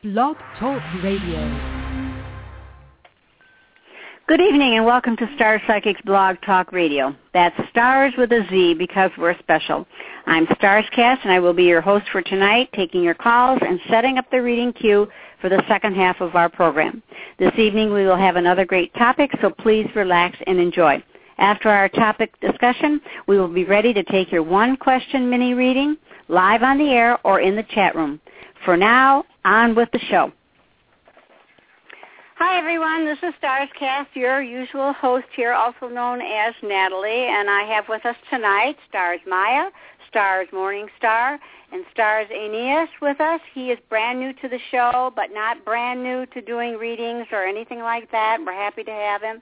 Blog Talk Radio. Good evening and welcome to Star Psychics Blog Talk Radio. That's Stars with a Z because we're special. I'm Starscast and I will be your host for tonight, taking your calls and setting up the reading queue for the second half of our program. This evening we will have another great topic, so please relax and enjoy. After our topic discussion, we will be ready to take your one-question mini reading live on the air or in the chat room. For now, on with the show. Hi, everyone. This is Starscast, your usual host here, also known as Natalie, and I have with us tonight Stars Maya, Stars Morningstar, and Stars Aeneas with us. He is brand new to the show, but not brand new to doing readings or anything like that. We're happy to have him.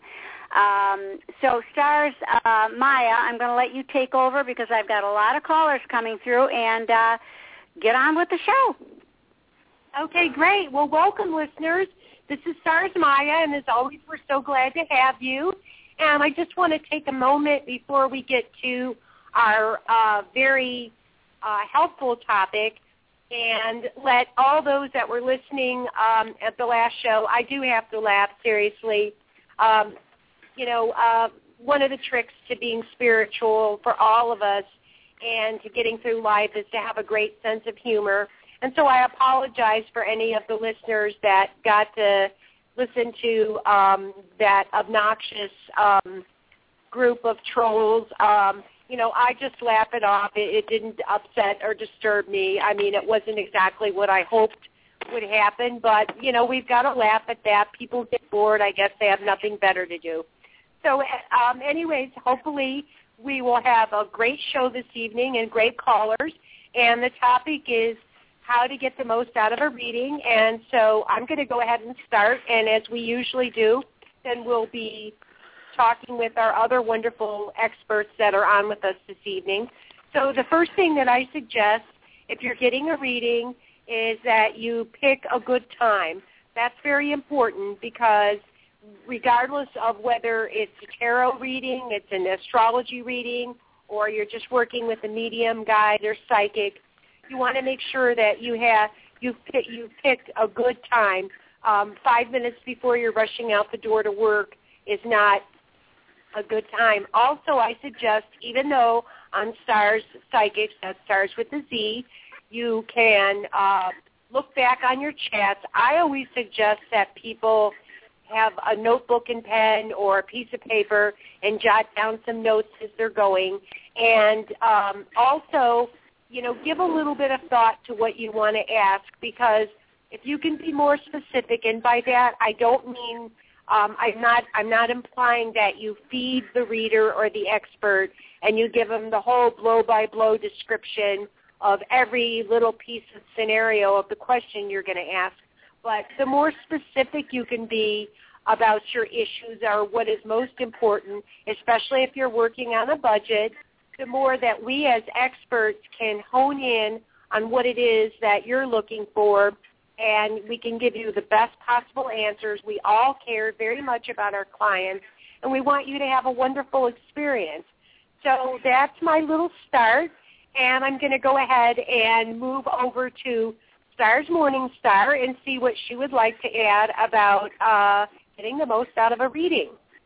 So Stars Maya, I'm going to let you take over because I've got a lot of callers coming through, and get on with the show. Okay, great. Well, welcome, listeners. This is Stars Maya, and as always, we're so glad to have you. And I just want to take a moment before we get to our very helpful topic and let all those that were listening at the last show, I do have to laugh, seriously. One of the tricks to being spiritual for all of us and to getting through life is to have a great sense of humor. And so I apologize for any of the listeners that got to listen to that obnoxious group of trolls. I just laugh it off. It didn't upset or disturb me. I mean, it wasn't exactly what I hoped would happen, but, we've got to laugh at that. People get bored. I guess they have nothing better to do. So anyways, hopefully we will have a great show this evening and great callers. And the topic is how to get the most out of a reading. And so I'm going to go ahead and start. And as we usually do, then we'll be talking with our other wonderful experts that are on with us this evening. So the first thing that I suggest, if you're getting a reading, is that you pick a good time. That's very important because regardless of whether it's a tarot reading, it's an astrology reading, or you're just working with a medium, guide, or psychic, you want to make sure that you've picked a good time. 5 minutes before you're rushing out the door to work is not a good time. Also, I suggest, even though on Stars Psychics, that's Stars with a Z, you can look back on your chats. I always suggest that people have a notebook and pen or a piece of paper and jot down some notes as they're going. And also, give a little bit of thought to what you want to ask, because if you can be more specific, and by that I don't mean, I'm not implying that you feed the reader or the expert and you give them the whole blow-by-blow description of every little piece of scenario of the question you're going to ask. But the more specific you can be about your issues or what is most important, especially if you're working on a budget, the more that we as experts can hone in on what it is that you're looking for, and we can give you the best possible answers. We all care very much about our clients, and we want you to have a wonderful experience. So that's my little start, and I'm going to go ahead and move over to Stars Morningstar and see what she would like to add about getting the most out of a reading.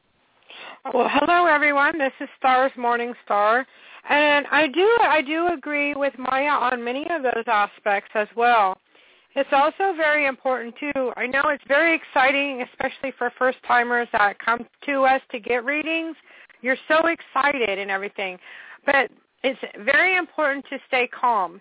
Well, hello, everyone. This is Stars Morningstar, and I do agree with Maya on many of those aspects as well. It's also very important, too. I know it's very exciting, especially for first-timers that come to us to get readings. You're so excited and everything, but it's very important to stay calm.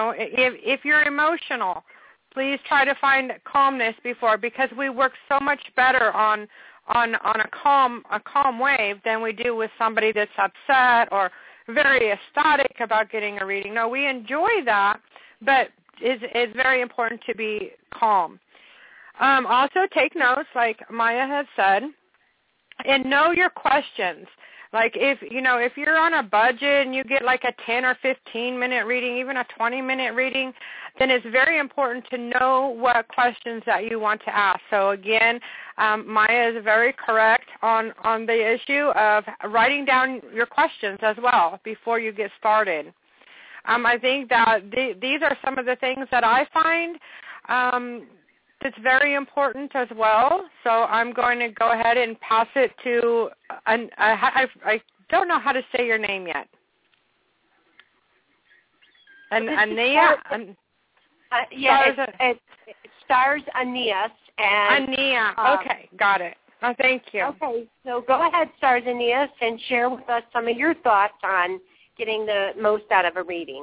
If you're emotional, please try to find calmness because we work so much better on a calm wave than we do with somebody that's upset or very ecstatic about getting a reading. No, we enjoy that, but it's very important to be calm. Also take notes, like Maya has said, and know your questions. Like if you're on a budget and you get like a 10 or 15-minute reading, even a 20-minute reading, then it's very important to know what questions that you want to ask. So again, Maya is very correct on the issue of writing down your questions as well before you get started. I think that these are some of the things that I find that's very important as well. So I'm going to go ahead and pass it to, I don't know how to say your name yet. Ania? It's Stars Aeneas. Ania. Okay, got it. Oh, thank you. Okay, so go ahead, Stars Aeneas, and share with us some of your thoughts on getting the most out of a reading.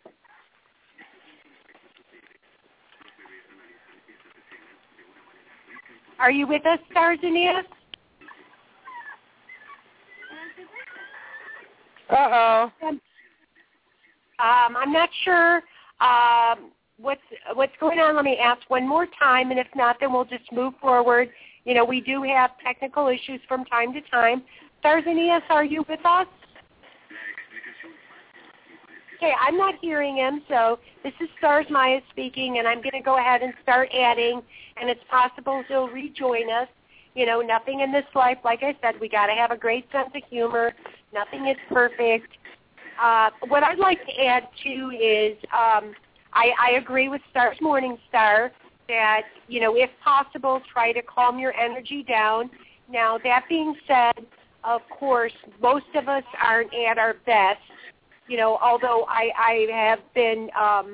Are you with us, Stars Aeneas? Uh-oh. I'm not sure what's going on. Let me ask one more time, and if not, then we'll just move forward. You know, we do have technical issues from time to time. Stars Aeneas, are you with us? Okay, I'm not hearing him, so this is Stars Maya speaking, and I'm going to go ahead and start adding, and it's possible he'll rejoin us. You know, nothing in this life, like I said, we got to have a great sense of humor. Nothing is perfect. What I'd like to add, too, is I agree with Stars Morningstar that, you know, if possible, try to calm your energy down. Now, that being said, of course, most of us aren't at our best. You know, although I have been,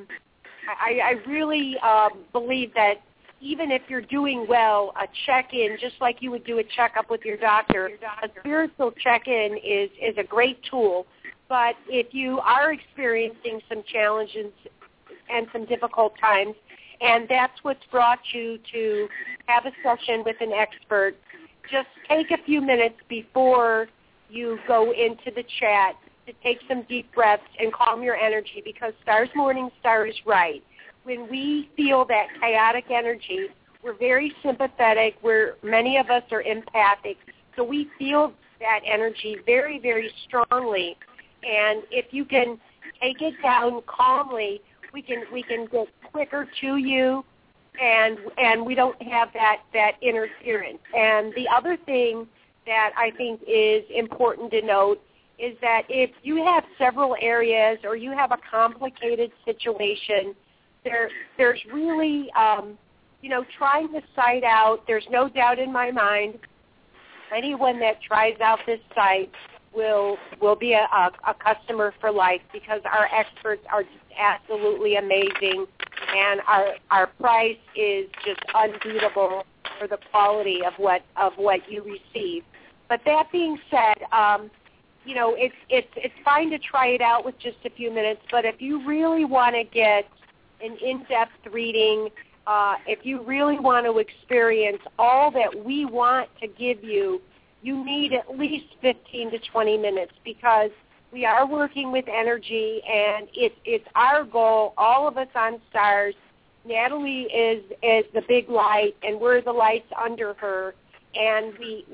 I really believe that even if you're doing well, a check-in, just like you would do a checkup with your doctor, a spiritual check-in is a great tool. But if you are experiencing some challenges and some difficult times, and that's what's brought you to have a session with an expert, just take a few minutes before you go into the chat to take some deep breaths and calm your energy, because Stars Morningstar is right. When we feel that chaotic energy, we're very sympathetic. Many of us are empathic, so we feel that energy very, very strongly. And if you can take it down calmly, we can get quicker to you, and we don't have that interference. And the other thing that I think is important to note is that if you have several areas or you have a complicated situation, there's really, you know, trying the site out. There's no doubt in my mind anyone that tries out this site will be a customer for life, because our experts are just absolutely amazing, and our price is just unbeatable for the quality of what you receive. But that being said, you know, it's fine to try it out with just a few minutes, but if you really want to get an in-depth reading, if you really want to experience all that we want to give you, you need at least 15 to 20 minutes, because we are working with energy, and it's our goal, all of us on Stars. Natalie is the big light, and we're the lights under her. And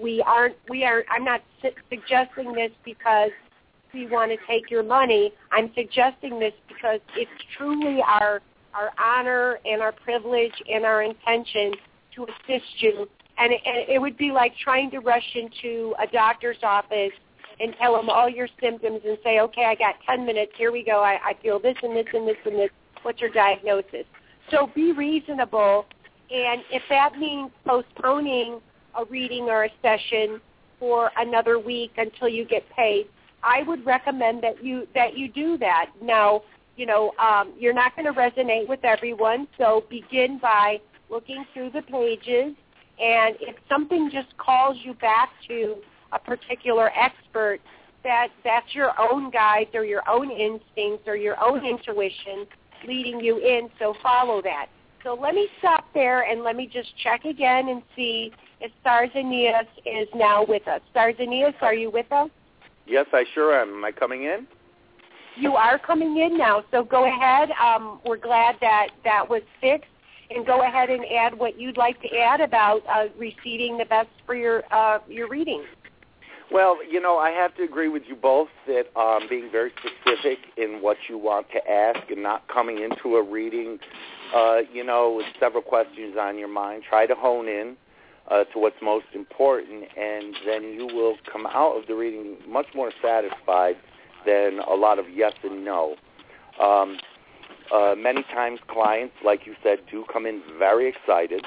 I'm not suggesting this because we want to take your money. I'm suggesting this because it's truly our honor and our privilege and our intention to assist you. And it would be like trying to rush into a doctor's office and tell them all your symptoms and say, okay, I got 10 minutes, here we go, I feel this and this and this and this, what's your diagnosis? So be reasonable, and if that means postponing a reading or a session for another week until you get paid, I would recommend that you do that. Now, you know, you're not going to resonate with everyone, so begin by looking through the pages, and if something just calls you back to a particular expert, that's your own guides or your own instincts or your own intuition leading you in, so follow that. So let me stop there and let me just check again and see if Stars Aeneas is now with us. Stars Aeneas, are you with us? Yes, I sure am. Am I coming in? You are coming in now, so go ahead. We're glad that was fixed, and go ahead and add what you'd like to add about receiving the best for your reading. Well, you know, I have to agree with you both that being very specific in what you want to ask and not coming into a reading, you know, with several questions on your mind. Try to hone in to what's most important, and then you will come out of the reading much more satisfied than a lot of yes and no. Many times clients, like you said, do come in very excited.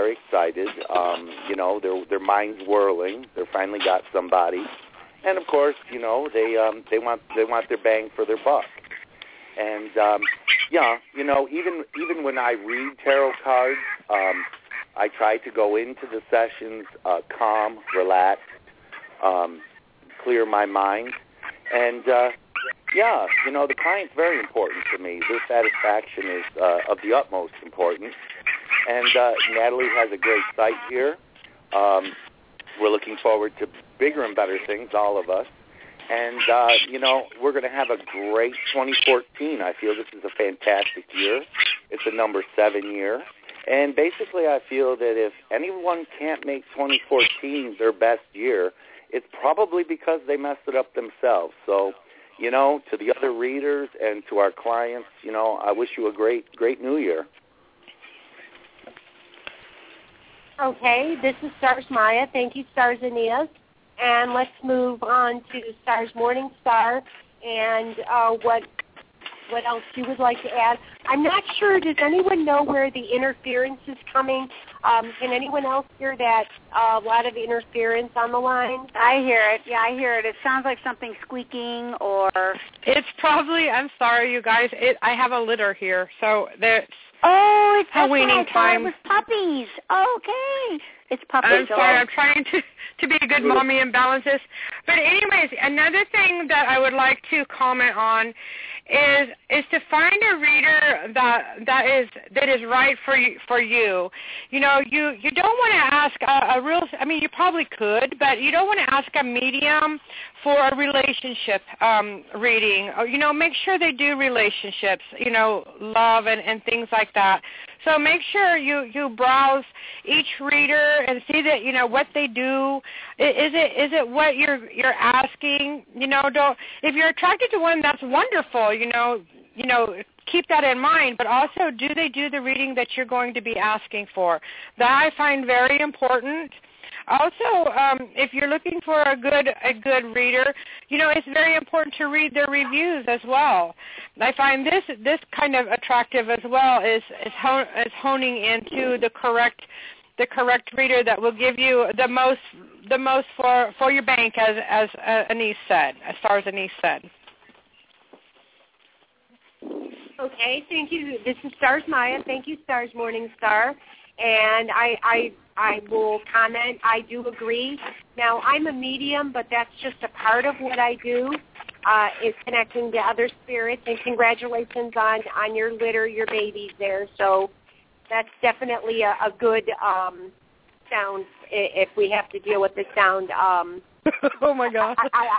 Their mind's whirling. They finally got somebody, and of course, they want their bang for their buck. And even when I read tarot cards, I try to go into the sessions calm, relaxed, clear my mind, and the client's very important to me. Their satisfaction is of the utmost importance. And Natalie has a great site here. We're looking forward to bigger and better things, all of us. And, we're going to have a great 2014. I feel this is a fantastic year. It's a number 7 year. And basically I feel that if anyone can't make 2014 their best year, it's probably because they messed it up themselves. So, to the other readers and to our clients, I wish you a great, great new year. Okay, this is Stars Maya. Thank you, Stars Aeneas. And let's move on to Stars Morning Star and what else you would like to add. I'm not sure. Does anyone know where the interference is coming? Can anyone else hear that a lot of interference on the line? I hear it. Yeah, I hear it. It sounds like something squeaking or... It's probably, I'm sorry, you guys, I have a litter here, so there's... Oh, it's weaning time. It was puppies. Okay. It's puppies. I'm sorry. I'm trying to be a good mommy and balance this. But anyways, another thing that I would like to comment on is to find a reader that is right for you. You don't want to ask a real. I mean, you probably could, but you don't want to ask a medium for a relationship reading. Make sure they do relationships. Love and things like that. So make sure you browse each reader and see that what they do. Is it what you're asking? Don't, if you're attracted to one, that's wonderful. Keep that in mind. But also, do they do the reading that you're going to be asking for? That I find very important. Also, if you're looking for a good reader, it's very important to read their reviews as well. I find this kind of attractive as well is honing into the correct reader that will give you the most for your bank, as Anise said, as Stars Anise said. Okay, thank you. This is Stars Maya. Thank you, Stars Morning Star. And I will comment. I do agree. Now, I'm a medium, but that's just a part of what I do, is connecting to other spirits. And congratulations on your litter, your babies there. So that's definitely a good sound if we have to deal with the sound. Oh, my God.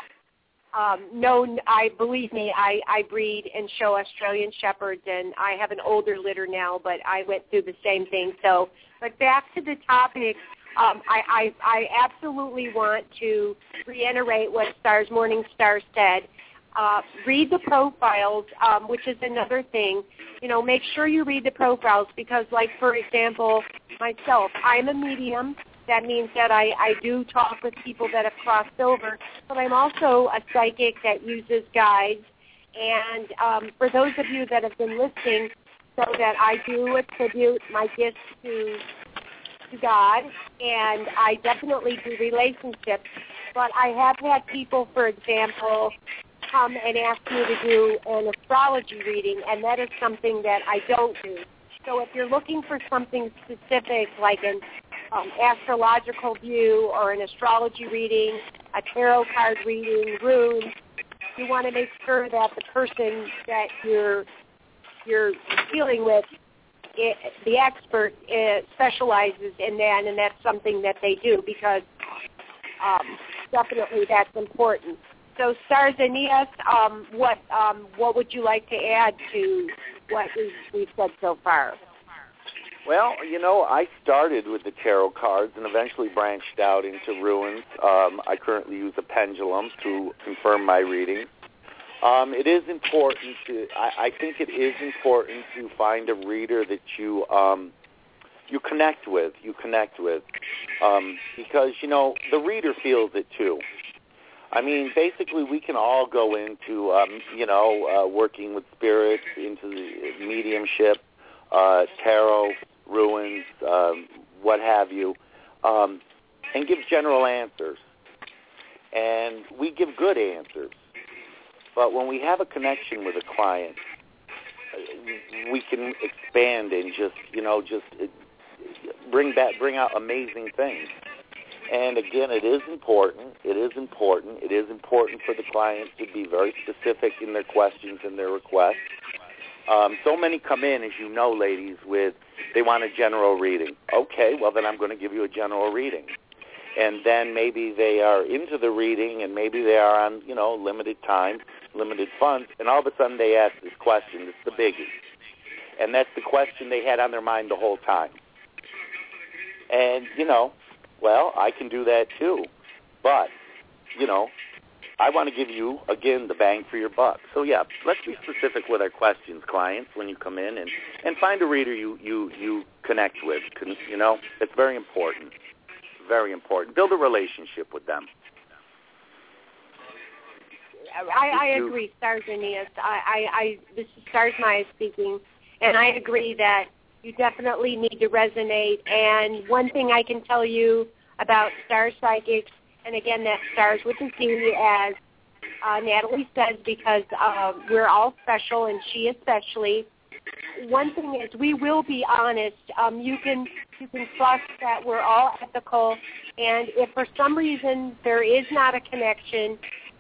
Believe me, I breed and show Australian Shepherds, and I have an older litter now, but I went through the same thing. So, but back to the topic, I absolutely want to reiterate what Stars Morning Star said. Read the profiles, which is another thing. Make sure you read the profiles because, like, for example, myself, I'm a medium. That means that I do talk with people that have crossed over, but I'm also a psychic that uses guides. And for those of you that have been listening, so that I do attribute my gifts to God, and I definitely do relationships. But I have had people, for example, come and ask me to do an astrology reading, and that is something that I don't do. So if you're looking for something specific, like an astrological view or an astrology reading, a tarot card reading, runes, you want to make sure that the person that you're dealing with, the expert, specializes in that, and that's something that they do because definitely that's important. So, Stars Aeneas, what would you like to add to what we've said so far? Well, I started with the tarot cards and eventually branched out into runes. I currently use a pendulum to confirm my reading. It is important I think it is important to find a reader that you connect with. Because, the reader feels it too. I mean, basically, we can all go into, working with spirits, into the mediumship, tarot, ruins, what have you, and give general answers. And we give good answers. But when we have a connection with a client, we can expand and just bring out amazing things. And again, it is important for the client to be very specific in their questions and their requests. So many come in, as you know, ladies, they want a general reading. Okay, well, then I'm going to give you a general reading. And then maybe they are into the reading, and maybe they are on, limited time, limited funds, and all of a sudden they ask this question. It's the biggie. And that's the question they had on their mind the whole time. And, well, I can do that too. But, I want to give you, again, the bang for your buck. So, yeah, let's be specific with our questions, clients, when you come in, and find a reader you connect with. It's very important. Very important. Build a relationship with them. I agree, Stars Aeneas. This is Stars Maya speaking, and I agree that you definitely need to resonate. And one thing I can tell you about Star Psychics, and again, that Stars with a Z, as Natalie says, because we're all special, and she especially. One thing is, we will be honest. You can trust that we're all ethical, and if for some reason there is not a connection,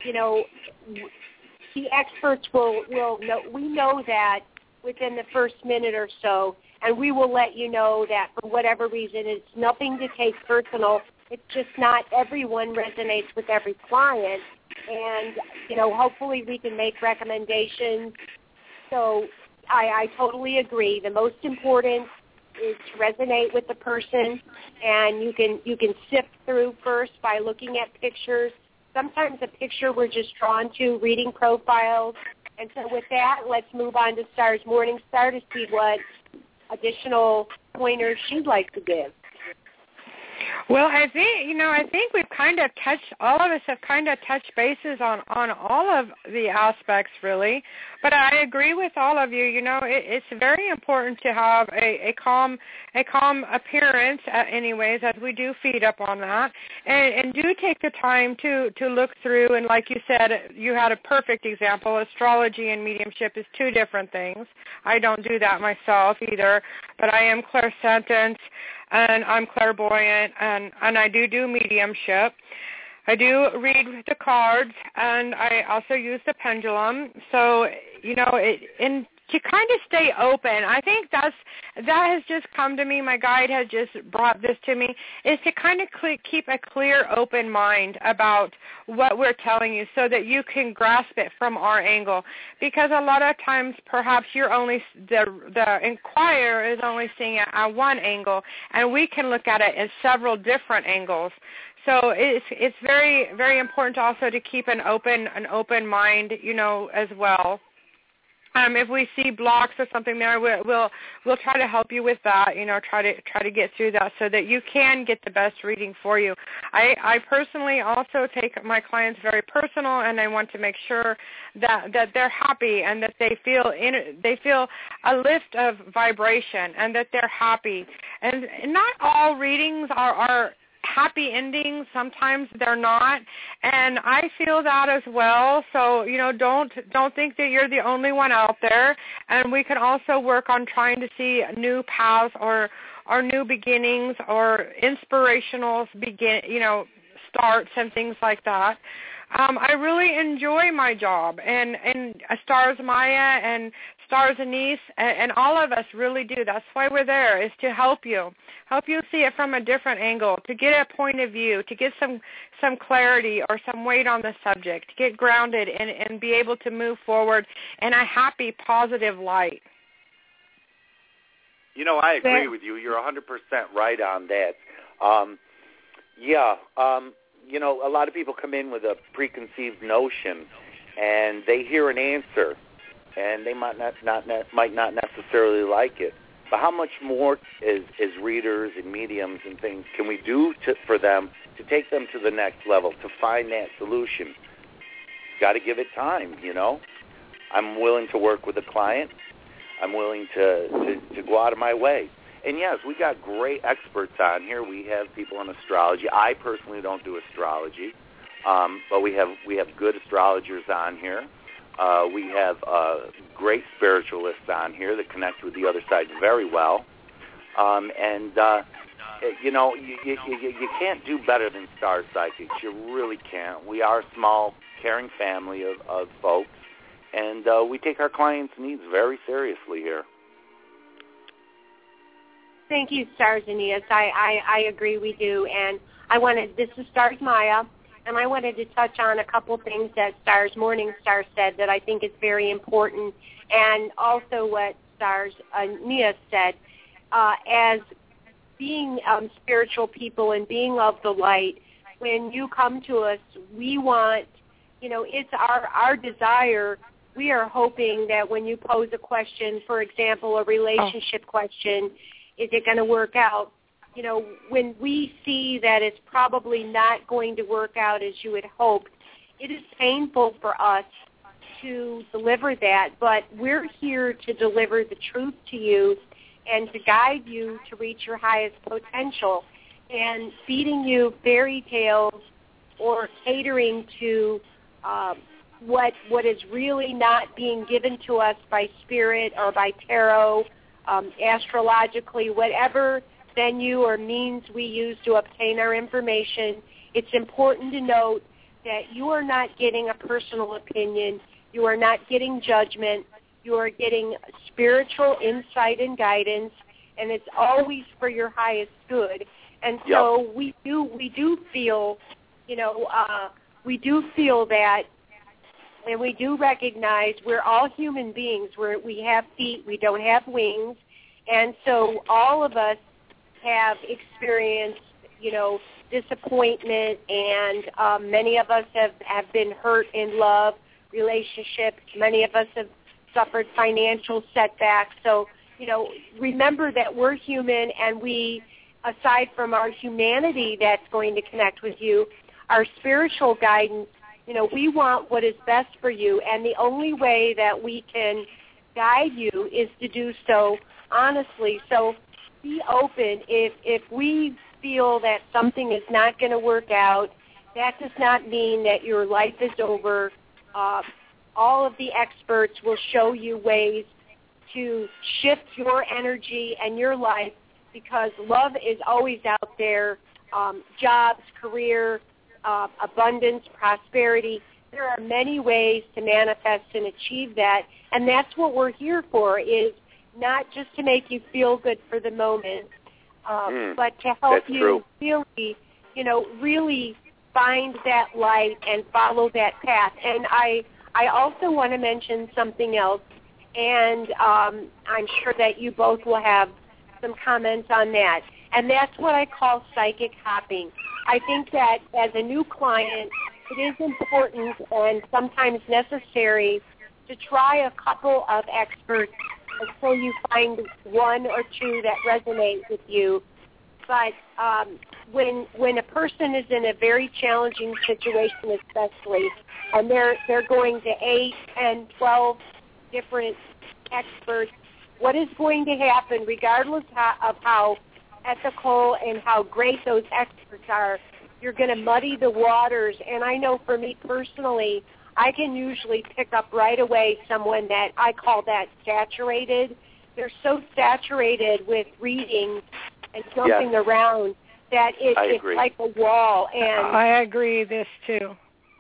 the experts will know. We know that within the first minute or so, and we will let you know that for whatever reason, it's nothing to take personal. It's just not everyone resonates with every client, and hopefully we can make recommendations. So I totally agree. The most important is to resonate with the person, and you can sift through first by looking at pictures. Sometimes a picture we're just drawn to, reading profiles. And so with that, let's move on to Star's Morningstar to see what additional pointers she'd like to give. Well, I think we've all of us have kind of touched bases on all of the aspects, really. But I agree with all of you. It's very important to have a calm appearance, anyways, as we do feed up on that, and do take the time to look through. And like you said, you had a perfect example. Astrology and mediumship is two different things. I don't do that myself either, but I am clairsentient, and I'm clairvoyant, and I do mediumship. I do read the cards, and I also use the pendulum. So, and to kind of stay open, I think that has just come to me. My guide has just brought this to me, is to kind of keep a clear, open mind about what we're telling you so that you can grasp it from our angle. Because a lot of times perhaps the inquirer is only seeing it at one angle, and we can look at it in several different angles. So it's very, very important also to keep an open mind, as well. If we see blocks or something there, we'll try to help you with that. Try to get through that so that you can get the best reading for you. I personally also take my clients very personal, and I want to make sure that they're happy and that they feel a lift of vibration and that they're happy. And not all readings are happy endings. Sometimes they're not, and I feel that as well. So don't think that you're the only one out there, and we can also work on trying to see new paths or new beginnings or inspirational starts and things like that. I really enjoy my job, and Stars Maya and Stars Aeneas and all of us really do. That's why we're there, is to help you see it from a different angle, to get a point of view, to get some clarity or some weight on the subject, to get grounded and be able to move forward in a happy, positive light. I agree with you. You're 100% right on that. A lot of people come in with a preconceived notion, and they hear an answer, and they might not necessarily like it. But how much more as readers and mediums and things can we do for them to take them to the next level, to find that solution? Got to give it time, you know. I'm willing to work with a client. I'm willing to go out of my way. And, yes, we got great experts on here. We have people on astrology. I personally don't do astrology, but we have good astrologers on here. We have great spiritualists on here that connect with the other side very well. You know, you can't do better than Star Psychics. You really can't. We are a small, caring family of folks, and we take our clients' needs very seriously here. Thank you, Stars Aeneas. I agree we do. And this is Stars Maya, and I wanted to touch on a couple things that Stars Morningstar said that I think is very important, and also what Stars Aeneas said. As being spiritual people and being of the light, when you come to us, we want, you know, it's our desire. We are hoping that when you pose a question, for example, a relationship question, is it going to work out? You know, when we see that it's probably not going to work out as you had hoped, it is painful for us to deliver that, but we're here to deliver the truth to you and to guide you to reach your highest potential. And feeding you fairy tales or catering to what is really not being given to us by spirit or by tarot, astrologically, whatever venue or means we use to obtain our information, it's important to note that you are not getting a personal opinion. You are not getting judgment. You are getting spiritual insight and guidance, and it's always for your highest good. And so we do feel, you know, we do feel that, and we do recognize we're all human beings. We have feet. We don't have wings. And so all of us have experienced, you know, disappointment, and many of us have been hurt in love, relationships. Many of us have suffered financial setbacks. So, you know, remember that we're human, and we, aside from our humanity that's going to connect with you, our spiritual guidance, you know, we want what is best for you, and the only way that we can guide you is to do so honestly. So be open. If we feel that something is not going to work out, that does not mean that your life is over. All of the experts will show you ways to shift your energy and your life, because love is always out there. Jobs, career, abundance, prosperity. There are many ways to manifest and achieve that, and that's what we're here for, is not just to make you feel good for the moment, but to help you really, you know, really find that light and follow that path. And I also want to mention something else, and I'm sure that you both will have some comments on that, and that's what I call psychic hopping. I think that as a new client, it is important and sometimes necessary to try a couple of experts until you find one or two that resonate with you. But when a person is in a very challenging situation, especially, and they're going to 8, 10, 12 different experts, what is going to happen, regardless of how ethical and how great those experts are, you're going to muddy the waters. And I know for me personally, I can usually pick up right away someone that I call that saturated. They're so saturated with reading and jumping around that it's like a wall. And I agree this too.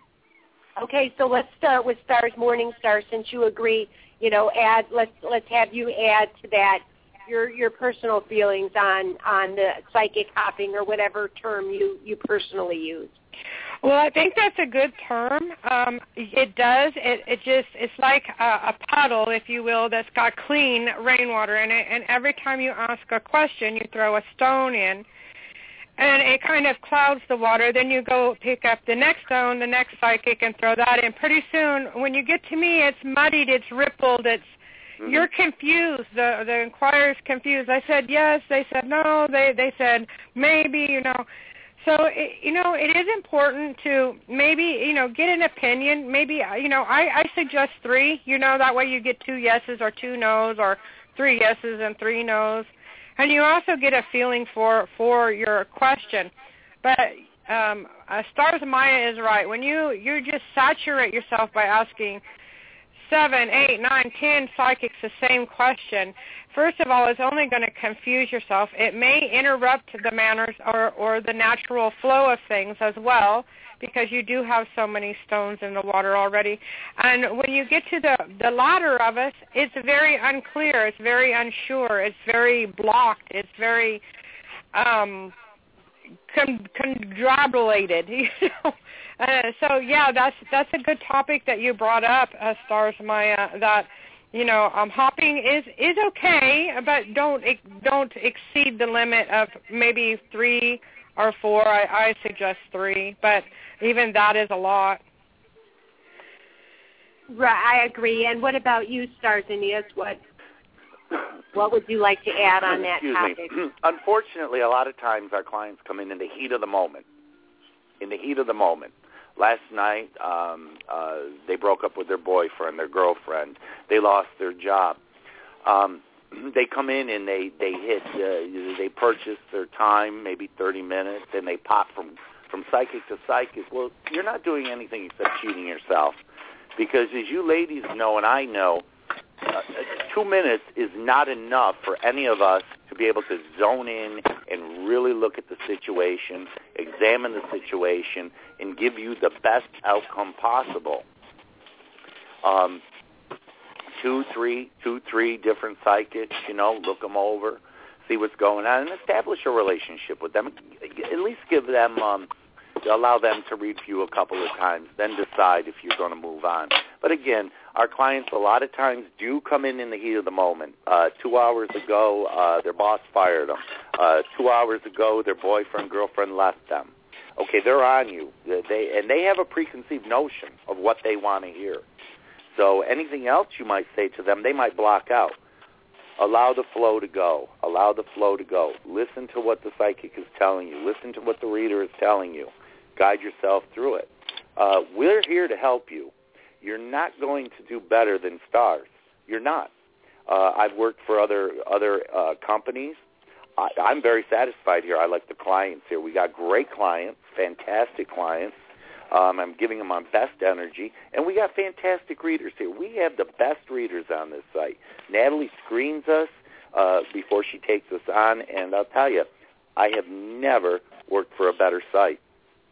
Okay, so let's start with Stars Morningstar, since you agree. You know, let's have you add to that your personal feelings on the psychic hopping, or whatever term you personally use. Well, I think that's a good term. It does. It's like a puddle, if you will, that's got clean rainwater in it, and every time you ask a question, you throw a stone in, and it kind of clouds the water. Then you go pick up the next stone, the next psychic, and throw that in. Pretty soon, when you get to me, it's muddied, it's rippled, you're confused. The inquirer's confused. I said yes. They said no. They said maybe, So, it is important to maybe, get an opinion. Maybe, I suggest 3, that way you get 2 yeses or 2 nos, or 3 yeses and 3 nos. And you also get a feeling for your question. But Stars Maya is right. When you just saturate yourself by asking 7, 8, 9, 10 psychics the same question, first of all, it's only going to confuse yourself. It may interrupt the manners or the natural flow of things as well, because you do have so many stones in the water already. And when you get to the latter of it, it's very unclear. It's very unsure. It's very blocked. It's very congratulated. So yeah, that's a good topic that you brought up, Stars Maya. That hopping is okay, but don't exceed the limit of maybe 3 or 4. I suggest 3, but even that is a lot. Right, I agree. And what about you, Stars Aeneas? What would you like to add on that topic? Unfortunately, a lot of times our clients come in the heat of the moment. Last night, they broke up with their boyfriend, their girlfriend. They lost their job. They come in and they purchase their time, maybe 30 minutes, and they pop from psychic to psychic. Well, you're not doing anything except cheating yourself, because as you ladies know and I know, 2 minutes is not enough for any of us to be able to zone in and really look at the situation, examine the situation, and give you the best outcome possible. 2, 3 different psychics, look them over, see what's going on, and establish a relationship with them. At least give them, allow them to read for you a couple of times, then decide if you're going to move on. But again, our clients a lot of times do come in the heat of the moment. 2 hours ago, their boss fired them. 2 hours ago, their boyfriend, girlfriend left them. Okay, they're on you. They have a preconceived notion of what they want to hear. So anything else you might say to them, they might block out. Allow the flow to go. Listen to what the psychic is telling you. Listen to what the reader is telling you. Guide yourself through it. We're here to help you. You're not going to do better than Stars. You're not. I've worked for other companies. I'm very satisfied here. I like the clients here. We got great clients, fantastic clients. I'm giving them my best energy. And we got fantastic readers here. We have the best readers on this site. Natalie screens us before she takes us on, and I'll tell you, I have never worked for a better site.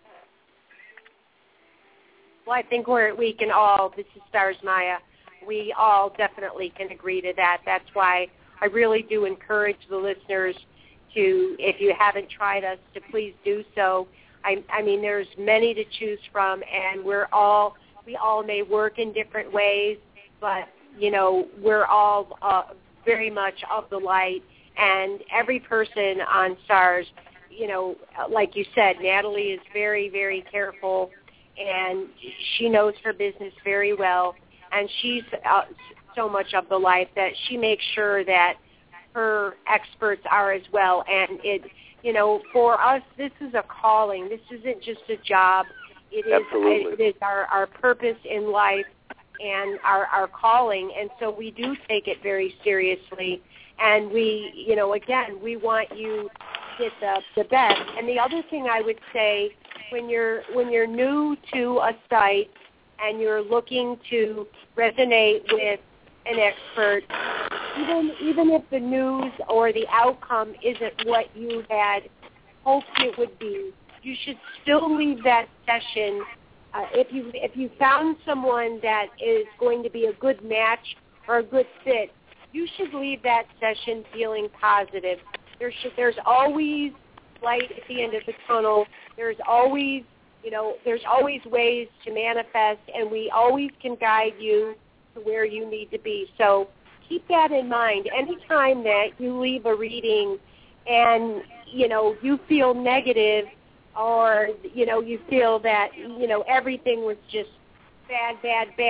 Well, I think we can all, this is Stars Maya, we all definitely can agree to that. That's why I really do encourage the listeners to, if you haven't tried us, to please do so. I mean, there's many to choose from, and we all may work in different ways, but, we're all very much of the light, and every person on Stars, like you said, Natalie is very, very careful, and she knows her business very well, and she's so much of the light that she makes sure that her experts are as well. And for us, this is a calling. This isn't just a job. It is our purpose in life and our calling, and so we do take it very seriously. And we, again, we want you to get the best. And the other thing I would say, when you're new to a site and you're looking to resonate with an expert, even if the news or the outcome isn't what you had hoped it would be, you should still leave that session. If you found someone that is going to be a good match or a good fit, you should leave that session feeling positive. There's always light at the end of the tunnel. There's always ways to manifest, and we always can guide you to where you need to be. So keep that in mind. Anytime that you leave a reading and, you feel negative, or, you feel that, everything was just bad,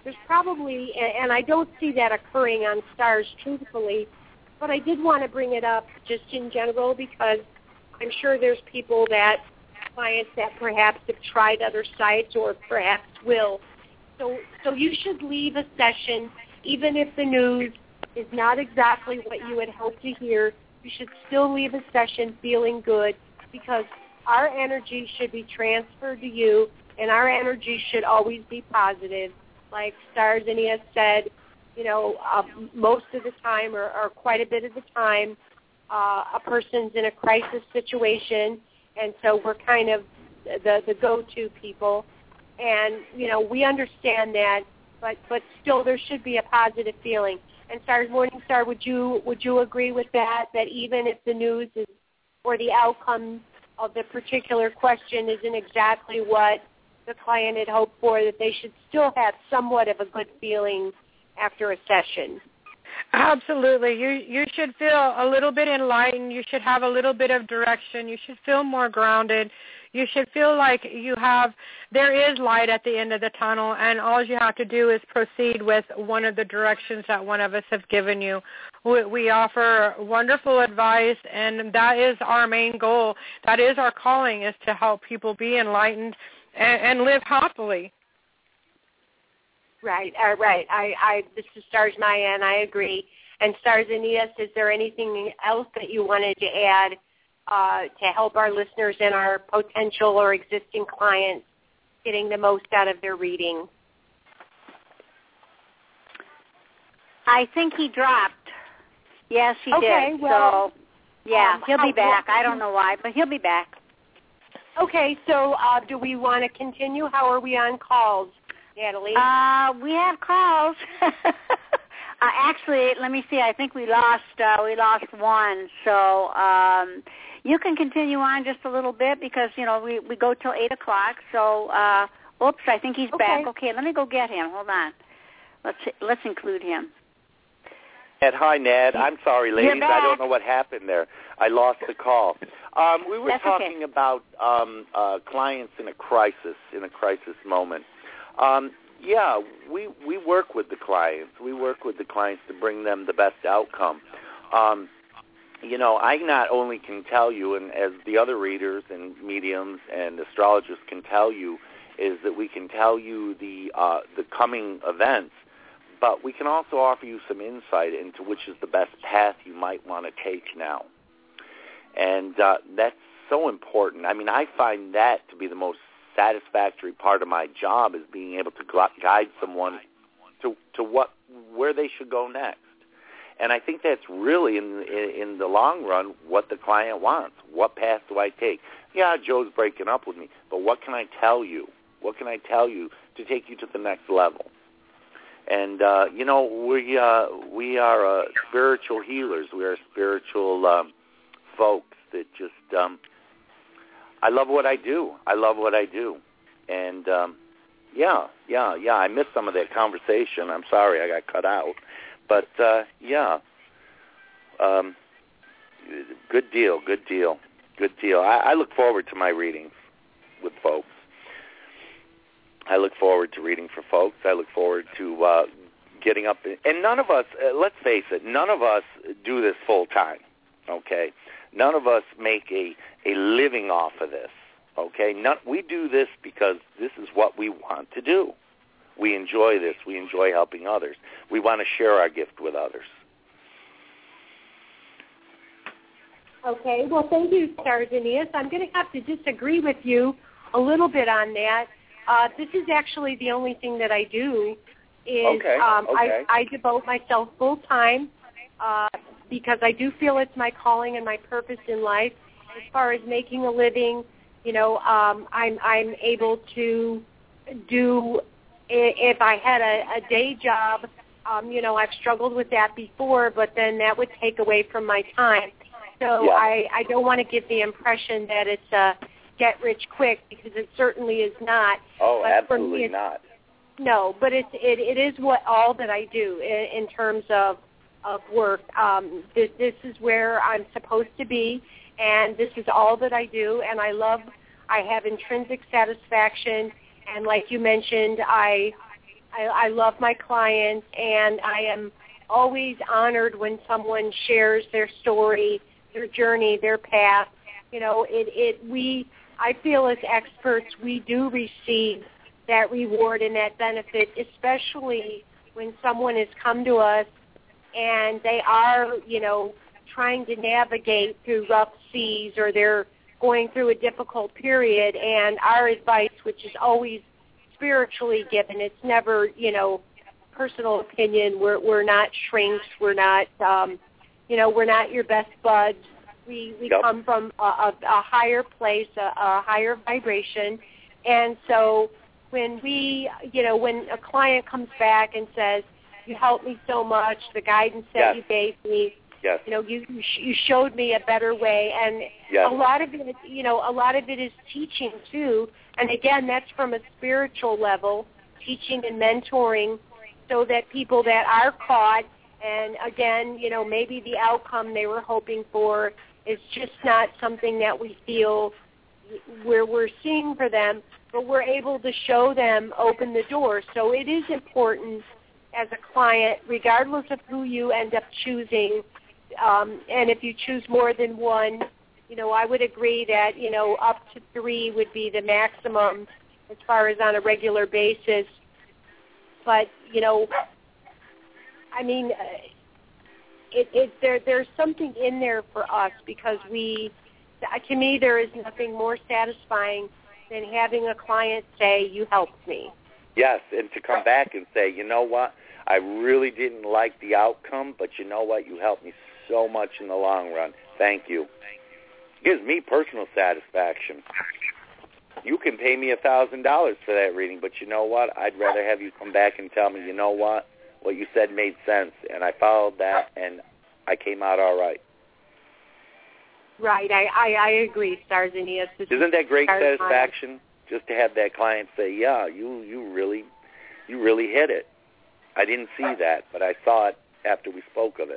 there's probably, and I don't see that occurring on Stars truthfully, but I did want to bring it up just in general because I'm sure there's clients that perhaps have tried other sites or perhaps will. So you should leave a session, even if the news is not exactly what you had hoped to hear, you should still leave a session feeling good because our energy should be transferred to you, and our energy should always be positive. Like Stars Aeneas said, most of the time or quite a bit of the time, a person's in a crisis situation, and so we're kind of the go-to people. And, we understand that, but still there should be a positive feeling. And Stars Morningstar, would you agree with that even if the news is or the outcome of the particular question isn't exactly what the client had hoped for, that they should still have somewhat of a good feeling after a session? Absolutely. You should feel a little bit enlightened. You should have a little bit of direction. You should feel more grounded. You should feel like there is light at the end of the tunnel, and all you have to do is proceed with one of the directions that one of us have given you. We offer wonderful advice, and that is our main goal. That is our calling, is to help people be enlightened and live happily. Right. This is Stars Maya, and I agree. And Stars Aeneas, is there anything else that you wanted to add to help our listeners and our potential or existing clients getting the most out of their reading? I think he dropped. Yes, he did. Well, so, yeah, he'll be back. I don't know why, but he'll be back. Okay, so do we want to continue? How are we on calls, Natalie? We have calls. Actually, let me see. I think we lost one. So you can continue on just a little bit because we go till 8:00. So oops, I think he's back. Okay, let me go get him. Hold on. Let's include him. Ned, hi, Ned. I'm sorry, ladies. You're back. I don't know what happened there. I lost the call. We were talking about clients in a crisis moment. Yeah, we work with the clients. We work with the clients to bring them the best outcome. I not only can tell you, and as the other readers and mediums and astrologers can tell you, is that we can tell you the coming events, but we can also offer you some insight into which is the best path you might want to take now. And that's so important. I mean, I find that to be the most satisfactory part of my job, is being able to guide someone to where they should go next. And I think that's really, in the long run, what the client wants. What path do I take? Yeah, Joe's breaking up with me, but what can I tell you? What can I tell you to take you to the next level? And, we are spiritual healers. We are spiritual folks that just, I love what I do. And, I missed some of that conversation. I'm sorry I got cut out. But, good deal. I look forward to my readings with folks. I look forward to reading for folks. I look forward to getting up. And none of us, let's face it, none of us do this full time, okay? None of us make a living off of this, okay? We do this because this is what we want to do. We enjoy this. We enjoy helping others. We want to share our gift with others. Okay. Well, thank you, Stars Aeneas. I'm going to have to disagree with you a little bit on that. This is actually the only thing that I do. I devote myself full time because I do feel it's my calling and my purpose in life. As far as making a living, I'm able to do. If I had a day job, I've struggled with that before, but then that would take away from my time. So I don't want to give the impression that it's a get rich quick, because it certainly is not. Oh, but absolutely not. No, but it is all that I do in terms of work. This is where I'm supposed to be, and this is all that I do, and I have intrinsic satisfaction. And like you mentioned, I I love my clients, and I am always honored when someone shares their story, their journey, their path. You know, I feel as experts, we do receive that reward and that benefit, especially when someone has come to us and they are, you know, trying to navigate through rough seas, or they're going through a difficult period, and our advice, which is always spiritually given, it's never, you know, personal opinion. We're not shrinks. We're not, you know, we're not your best buds. We come from a higher place, a higher vibration, and so when when a client comes back and says, "You helped me so much, the guidance that you gave me, you know, you showed me a better way," and a lot of it is teaching too. And again, that's from a spiritual level, teaching and mentoring, so that people that are caught, and again, you know, maybe the outcome they were hoping for is just not something that we feel we're seeing for them, but we're able to show them, open the door. So it is important as a client, regardless of who you end up choosing, and if you choose more than one, you know, I would agree that, you know, up to 3 would be the maximum as far as on a regular basis. But, you know, I mean, there's something in there for us, because to me, there is nothing more satisfying than having a client say, "You helped me." Yes, and to come back and say, "You know what, I really didn't like the outcome, but you know what, you helped me so much in the long run. Thank you." It gives me personal satisfaction. You can pay me $1,000 for that reading, but you know what, I'd rather have you come back and tell me, "You know what you said made sense, and I followed that, and I came out all right." Right, I agree, Stars Aeneas. Isn't that great satisfaction, just to have that client say, "Yeah, you really hit it. I didn't see that, but I saw it after we spoke of it."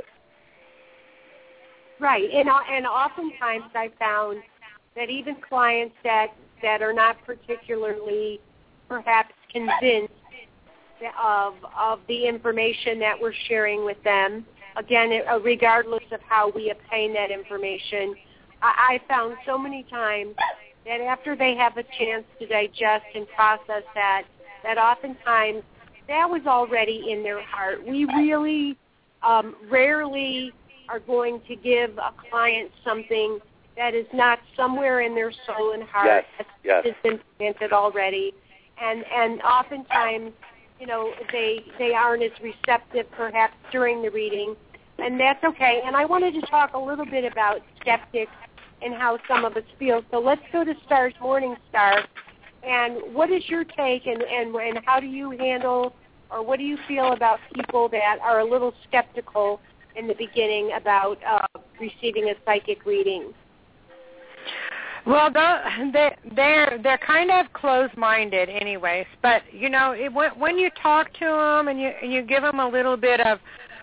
Right, and oftentimes I found that even clients that are not particularly perhaps convinced of the information that we're sharing with them, again, regardless of how we obtain that information, I found so many times that after they have a chance to digest and process that oftentimes that was already in their heart. We really rarely are going to give a client something that is not somewhere in their soul and heart that has been planted already. And oftentimes, you know, they aren't as receptive perhaps during the reading, and that's okay. And I wanted to talk a little bit about skeptics and how some of us feel. So let's go to Stars Morningstar. And what is your take, and how do you handle, or what do you feel about people that are a little skeptical in the beginning about receiving a psychic reading? Well, they're kind of closed-minded, anyways. But you know, when you talk to them and you give them a little bit of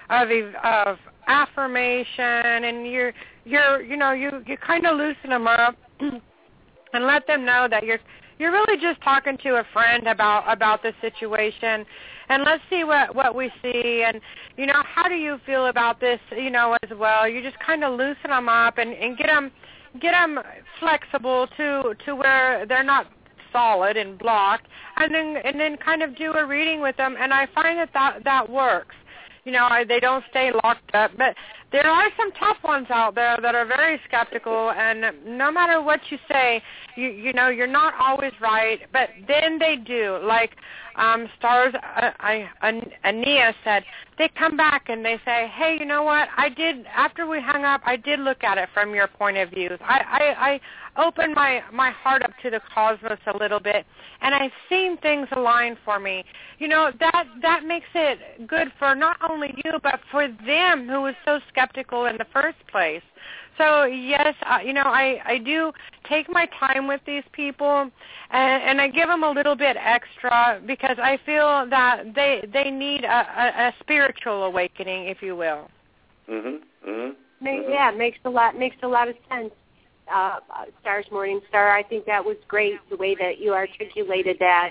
affirmation, and you kind of loosen them up and let them know that you're really just talking to a friend about the situation, and let's see what we see, and you know, how do you feel about this, you know, as well. You just kind of loosen them up and get them flexible to where they're not solid and blocked, and then kind of do a reading with them, and I find that works. You know, they don't stay locked up, but there are some tough ones out there that are very skeptical, and no matter what you say, you know, you're not always right, but then they do. Like Stars Aeneas said, they come back and they say, "Hey, you know what, after we hung up, I did look at it from your point of view. I opened my heart up to the cosmos a little bit, and I've seen things align for me." You know, that makes it good for not only you, but for them who was so skeptical in the first place. So, yes, you know, I do take my time with these people, and I give them a little bit extra because I feel that they need a spiritual awakening, if you will. Yeah, makes a lot of sense. Stars Morningstar, I think that was great, the way that you articulated that.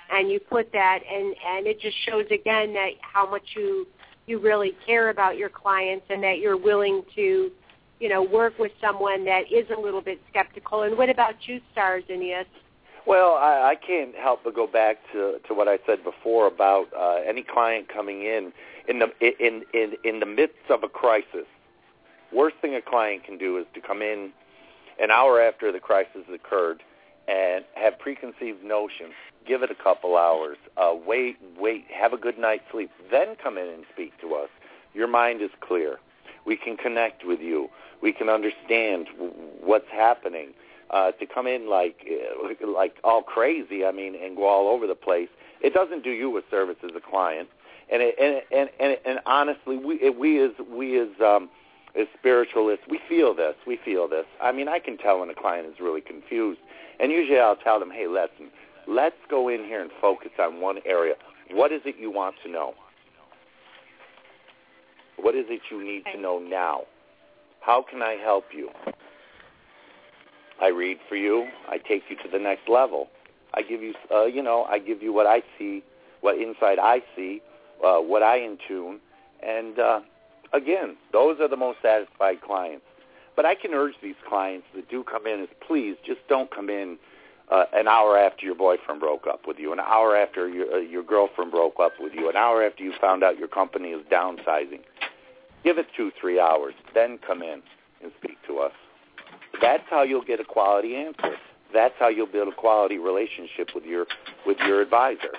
and you put that, and it just shows again that how much you really care about your clients and that you're willing to, work with someone that is a little bit skeptical. And what about you, Stars, Aeneas? Well, I can't help but go back to what I said before about any client coming in the midst of a crisis. Worst thing a client can do is to come in an hour after the crisis occurred and have preconceived notions. Give it a couple hours. Wait, have a good night's sleep. Then come in and speak to us. Your mind is clear. We can connect with you. We can understand what's happening. To come in like all crazy, and go all over the place, it doesn't do you a service as a client. And honestly, we as spiritualists, we feel this. I can tell when a client is really confused, and usually I'll tell them, hey, listen, let's go in here and focus on one area. What is it you want to know? What is it you need to know now? How can I help you? I read for you. I take you to the next level. I give you, I give you what I see, what insight I see, what I intune, and again, those are the most satisfied clients. But I can urge these clients that do come in is please just don't come in an hour after your boyfriend broke up with you, an hour after your girlfriend broke up with you, an hour after you found out your company is downsizing. Give it 2-3 hours, then come in and speak to us. That's how you'll get a quality answer. That's how you'll build a quality relationship with your advisor.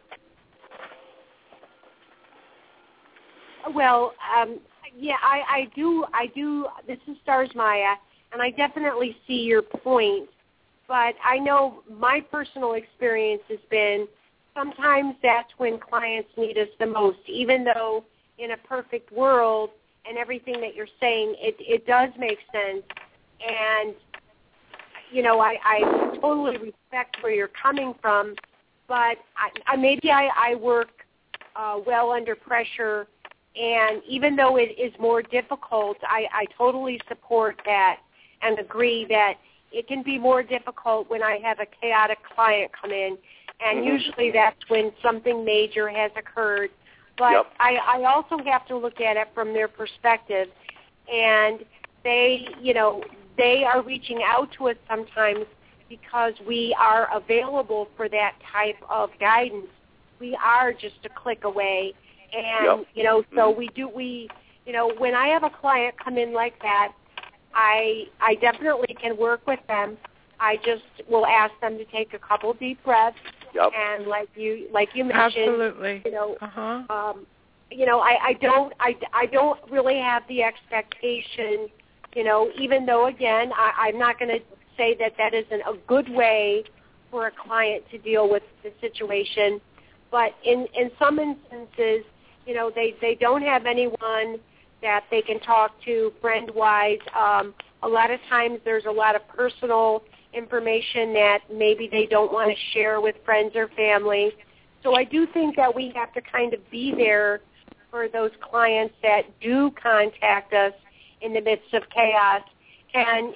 Well, I do. This is Stars Maya, and I definitely see your point. But I know my personal experience has been sometimes that's when clients need us the most, even though in a perfect world and everything that you're saying, it does make sense. And, I totally respect where you're coming from, but I work well under pressure, and even though it is more difficult, I totally support that and agree that it can be more difficult when I have a chaotic client come in, and usually that's when something major has occurred. But I also have to look at it from their perspective, and they are reaching out to us sometimes because we are available for that type of guidance. We are just a click away, and so when I have a client come in like that, I definitely can work with them. I just will ask them to take a couple deep breaths. And like you mentioned, absolutely. I don't really have the expectation, even though again I'm not going to say that isn't a good way for a client to deal with the situation, but in some instances, they don't have anyone that they can talk to friend-wise. A lot of times there's a lot of personal information that maybe they don't want to share with friends or family. So I do think that we have to kind of be there for those clients that do contact us in the midst of chaos. And,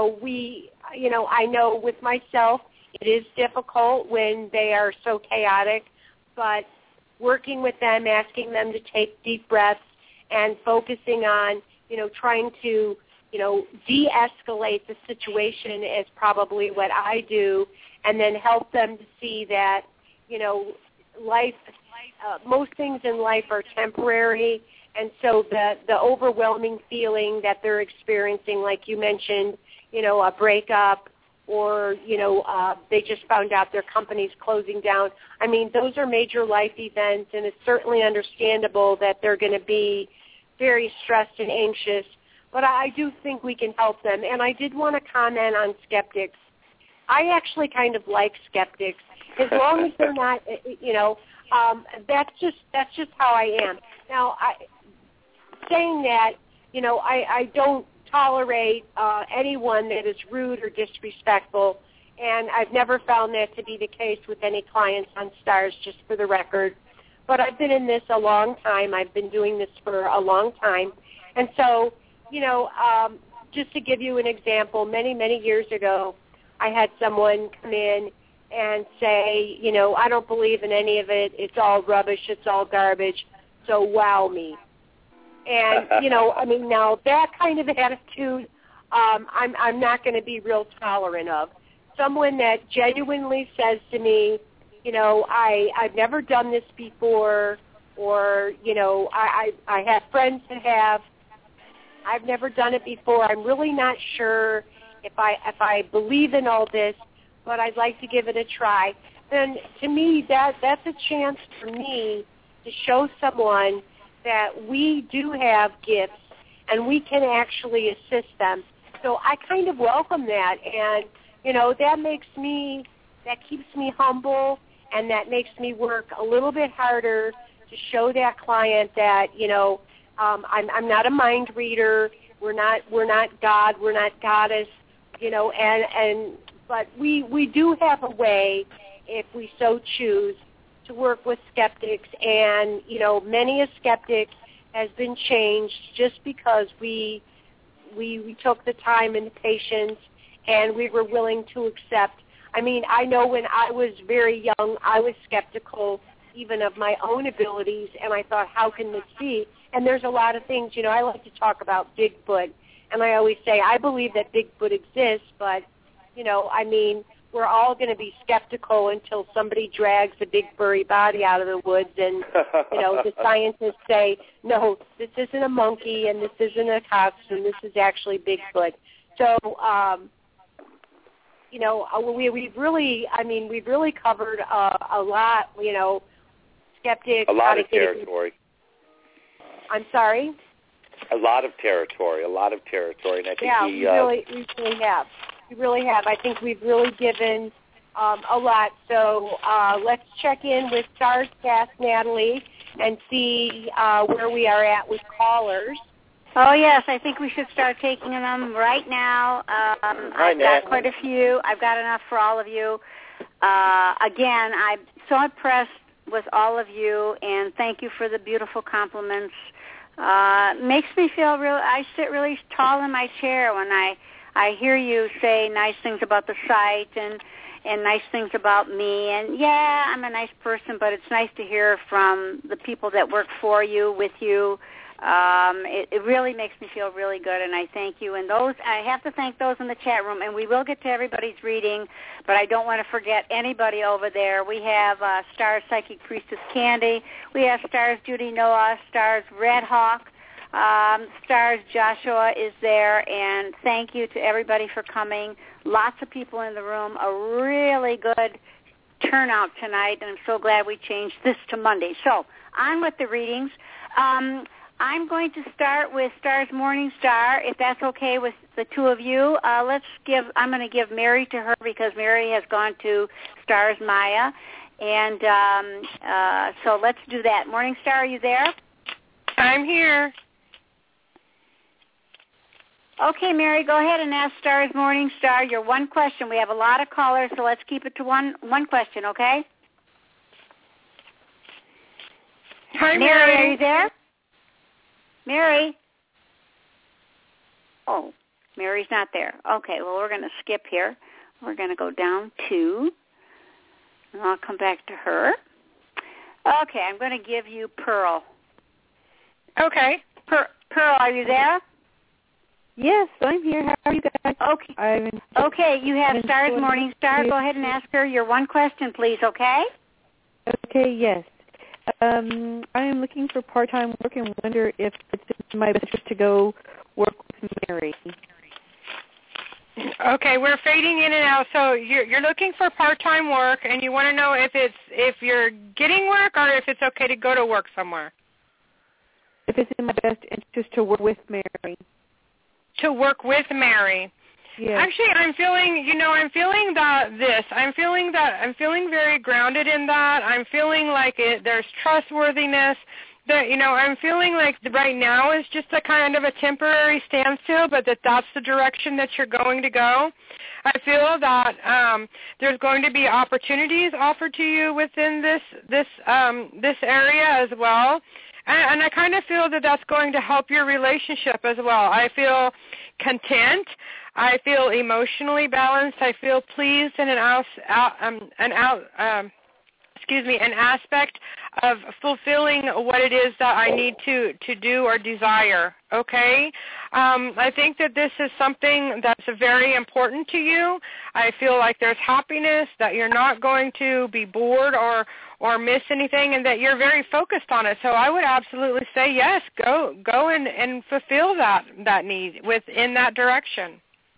I know with myself it is difficult when they are so chaotic, but working with them, asking them to take deep breaths and focusing on, trying to de-escalate the situation is probably what I do, and then help them to see that, life, most things in life are temporary, and so the overwhelming feeling that they're experiencing, like you mentioned, a breakup, or, they just found out their company's closing down. I mean, those are major life events, and it's certainly understandable that they're going to be very stressed and anxious. But I do think we can help them. And I did want to comment on skeptics. I actually kind of like skeptics, as long as they're not, that's just how I am. Now, saying that, I don't tolerate anyone that is rude or disrespectful, and I've never found that to be the case with any clients on Stars, just for the record. But I've been in this a long time. I've been doing this for a long time. And so, just to give you an example, many, many years ago, I had someone come in, and say, you know, I don't believe in any of it. It's all rubbish. It's all garbage. So wow me. And, you know, I mean, now that kind of attitude, I'm not going to be real tolerant of. Someone that genuinely says to me, you know, I've never done this before, or, you know, I have friends that have. I've never done it before. I'm really not sure if I believe in all this, but I'd like to give it a try. Then to me, that's a chance for me to show someone that we do have gifts and we can actually assist them. So I kind of welcome that, and, you know, that keeps me humble, and that makes me work a little bit harder to show that client that, you know, I'm not a mind reader. We're not God. We're not goddess. You know, but we do have a way, if we so choose, to work with skeptics. And, you know, many a skeptic has been changed just because we took the time and the patience, and we were willing to accept. I mean, I know when I was very young, I was skeptical even of my own abilities, and I thought, how can this be? And there's a lot of things, you know, I like to talk about Bigfoot, and I always say I believe that Bigfoot exists, but, you know, I mean, we're all going to be skeptical until somebody drags a big furry body out of the woods, and, you know, the scientists say, no, this isn't a monkey, and this isn't a costume, this is actually Bigfoot. So, you know, we've really covered a lot, you know, skeptics. A lot of territory. I'm sorry? A lot of territory, and I think we really have. We really have. I think we've really given a lot. So let's check in with Stars Cast, Natalie, and see where we are at with callers. Oh, yes, I think we should start taking them right now. I've got quite a few. I've got enough for all of you. Again, I'm so impressed with all of you, and thank you for the beautiful compliments. Makes me feel I sit really tall in my chair when I hear you say nice things about the site and nice things about me. And, yeah, I'm a nice person, but it's nice to hear from the people that work for you, with you. It really makes me feel really good, and I thank you. And I have to thank those in the chat room, and we will get to everybody's reading, but I don't want to forget anybody over there. We have Stars Psychic Priestess Candy. We have Stars Judy Noah, Stars Red Hawk, Stars Joshua is there, and thank you to everybody for coming. Lots of people in the room, a really good turnout tonight, and I'm so glad we changed this to Monday. So on with the readings. I'm going to start with Stars Morning Star, if that's okay with the two of you. I'm going to give Mary to her because Mary has gone to Stars Maya. And so let's do that. Morning Star, are you there? I'm here. Okay, Mary, go ahead and ask Stars Morning Star your one question. We have a lot of callers, so let's keep it to one question, okay? Hi, Mary, are you there? Mary? Oh, Mary's not there. Okay, well, we're going to skip here. We're going to go down to, and I'll come back to her. Okay, I'm going to give you Pearl. Okay. Pearl, are you there? Yes, I'm here. How are you guys? Okay. Okay, you have Stars Morning Star. Go ahead and ask her your one question, please, okay? Okay, yes. I am looking for part-time work and wonder if it's in my best interest to go work with Mary. Okay, we're fading in and out. So you're looking for part-time work, and you want to know if you're getting work or if it's okay to go to work somewhere. If it's in my best interest to work with Mary. To work with Mary. Yes. Actually, I'm feeling very grounded in that. I'm feeling like there's trustworthiness. That, I'm feeling like right now is just a kind of a temporary standstill, but that's the direction that you're going to go. I feel that there's going to be opportunities offered to you within this area as well. And I kind of feel that that's going to help your relationship as well. I feel content. I feel emotionally balanced. I feel pleased in an aspect of fulfilling what it is that I need to do or desire, okay? I think that this is something that's very important to you. I feel like there's happiness, that you're not going to be bored or miss anything, and that you're very focused on it. So I would absolutely say yes, go and fulfill that need in that direction.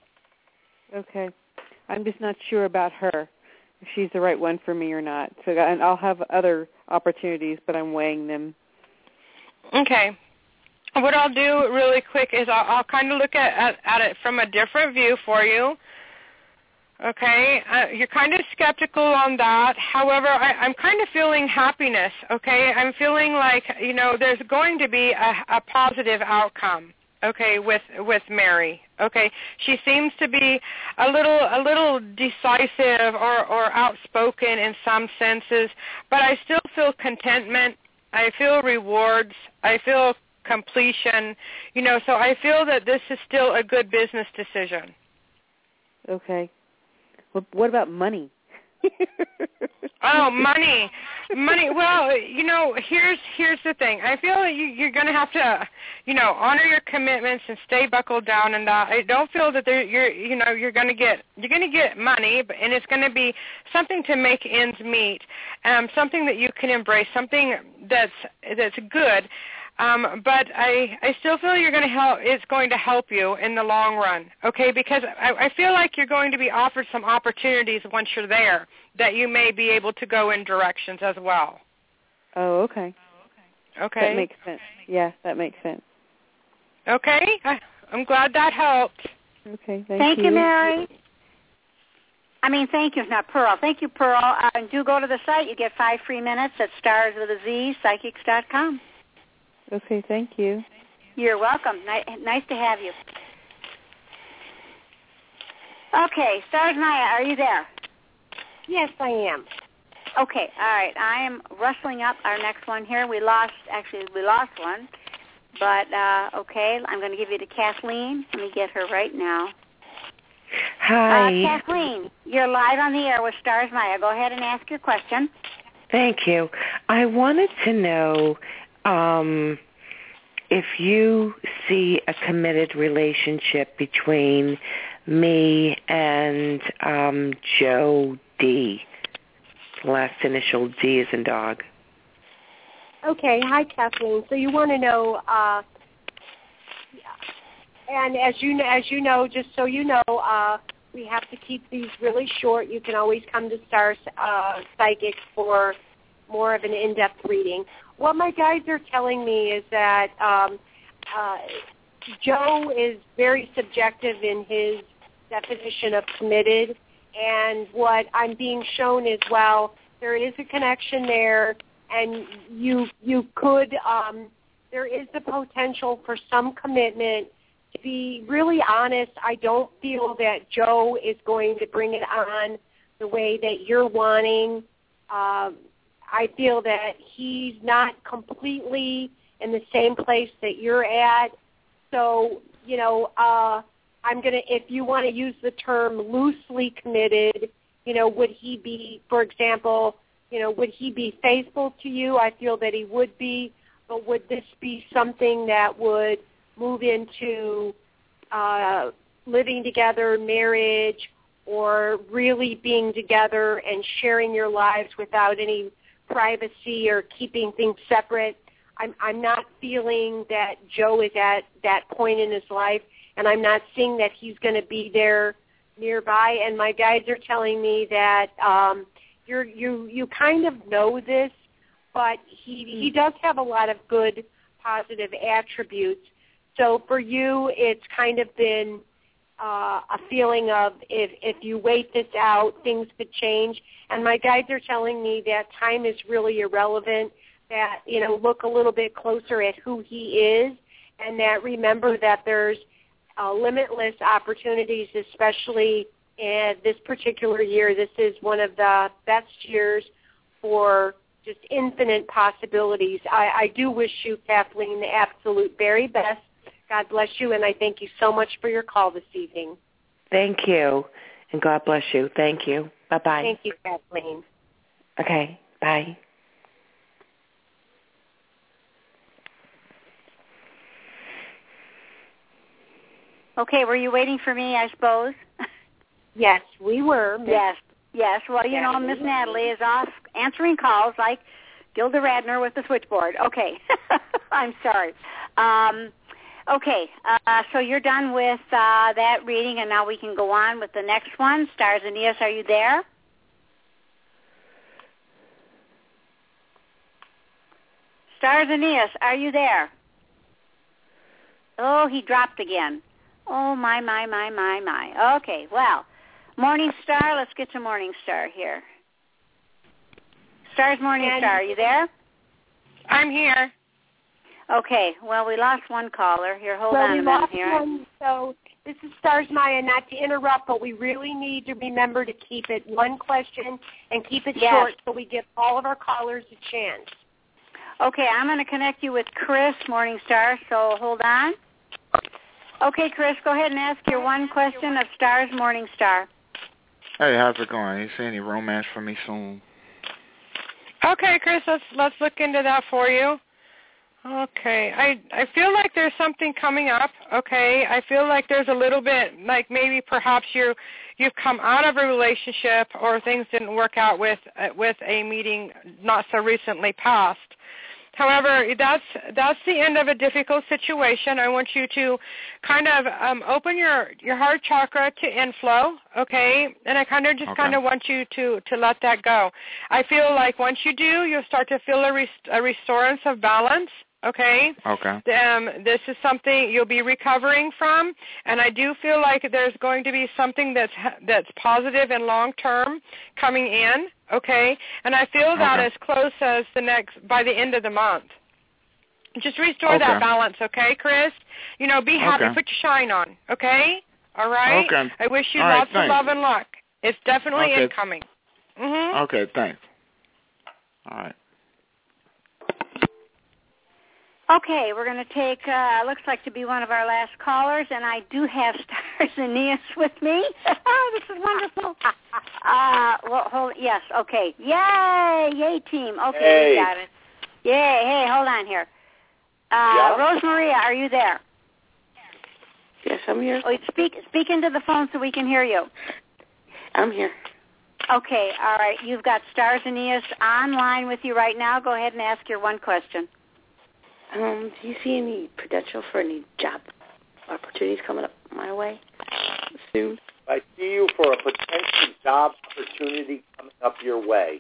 Okay. I'm just not sure about her, if she's the right one for me or not. So, and I'll have other opportunities, but I'm weighing them. Okay. What I'll do really quick is I'll kind of look at it from a different view for you. Okay, you're kind of skeptical on that. However, I'm kind of feeling happiness, okay? I'm feeling like, there's going to be a positive outcome, okay, with Mary, okay? She seems to be a little decisive or outspoken in some senses, but I still feel contentment. I feel rewards. I feel completion, so I feel that this is still a good business decision. Okay. What about money? Oh, money. Well, here's the thing. I feel that you're going to have to, honor your commitments and stay buckled down. And I don't feel that you're going to get money, and it's going to be something to make ends meet, something that you can embrace, something that's good. But I still feel it's going to help you in the long run, okay? Because I feel like you're going to be offered some opportunities once you're there that you may be able to go in directions as well. Oh, okay. Okay. That makes sense. Yeah, that makes sense. Okay. I'm glad that helped. Okay, thank you, Mary. Thank you, not Pearl. Thank you, Pearl. Do go to the site. You get 5 free minutes at starswithaz psychics.com. Okay, thank you. You're welcome. Nice to have you. Okay, Stars Maya, are you there? Yes, I am. Okay, all right. I am rustling up our next one here. We lost one. But, okay, I'm going to give you to Kathleen. Let me get her right now. Hi. Kathleen, you're live on the air with Stars Maya. Go ahead and ask your question. Thank you. I wanted to know if you see a committed relationship between me and Joe D. Last initial D is in dog. Okay. Hi, Kathleen. So you want to know, and as you know, just so you know, we have to keep these really short. You can always come to Star Psychics for more of an in-depth reading. What my guides are telling me is that Joe is very subjective in his definition of committed, and what I'm being shown is, well, there is a connection there, and you could, there is the potential for some commitment. To be really honest, I don't feel that Joe is going to bring it on the way that you're wanting. I feel that he's not completely in the same place that you're at. So, I'm going to, if you want to use the term loosely committed, would he be, for example, would he be faithful to you? I feel that he would be, but would this be something that would move into living together, marriage, or really being together and sharing your lives without any privacy or keeping things separate? I'm not feeling that Joe is at that point in his life, and I'm not seeing that he's going to be there nearby. And my guides are telling me that you kind of know this, but he does have a lot of good, positive attributes. So for you, it's kind of been a feeling of if you wait this out, things could change. And my guides are telling me that time is really irrelevant, that, look a little bit closer at who he is, and that remember that there's limitless opportunities, especially in this particular year. This is one of the best years for just infinite possibilities. I do wish you, Kathleen, the absolute very best. God bless you, and I thank you so much for your call this evening. Thank you, and God bless you. Thank you. Bye-bye. Thank you, Kathleen. Okay, bye. Okay, were you waiting for me, I suppose? Yes, we were. Yes. Well, you know, Miss Natalie is off answering calls like Gilda Radner with the switchboard. Okay. I'm sorry. Okay, so you're done with that reading, and now we can go on with the next one. Stars Aeneas, are you there? Stars Aeneas, are you there? Oh, he dropped again. Oh, my. Okay, well, Morning Star, let's get to Morning Star here. Stars Morning Star, are you there? I'm here. Okay, well, we lost one caller. Here, hold on a minute here. One, so this is Stars Maya, not to interrupt, but we really need to remember to keep it one question and keep it short so we give all of our callers a chance. Okay, I'm going to connect you with Chris, Morning Star, so hold on. Okay, Chris, go ahead and ask your one question of Stars Morning Star. Hey, how's it going? You see any romance for me soon? Okay, Chris, let's look into that for you. Okay, I feel like there's something coming up. Okay, I feel like there's a little bit like maybe perhaps you've come out of a relationship or things didn't work out with a meeting not so recently past. However, that's the end of a difficult situation. I want you to kind of open your heart chakra to inflow, okay? And I kind of want you to let that go. I feel like once you do, you'll start to feel a restorance of balance. Okay. Okay. This is something you'll be recovering from, and I do feel like there's going to be something that's positive and long term coming in. Okay, and I feel that as close as by the end of the month. Just restore that balance, okay, Chris? You know, be happy, put your shine on, okay? All right. Okay. I wish you lots of love and luck. It's definitely incoming. Mm-hmm. Okay, thanks. All right. Okay, we're going to take, looks like to be one of our last callers, and I do have Stars Aeneas with me. Oh, this is wonderful. Yes, okay. Yay, team. Okay, we got it. Yay, hey, hold on here. Rosemaria, are you there? Yes, I'm here. Oh, speak into the phone so we can hear you. I'm here. Okay, all right. You've got Stars Aeneas online with you right now. Go ahead and ask your one question. Do you see any potential for any job opportunities coming up my way soon? I see you for a potential job opportunity coming up your way.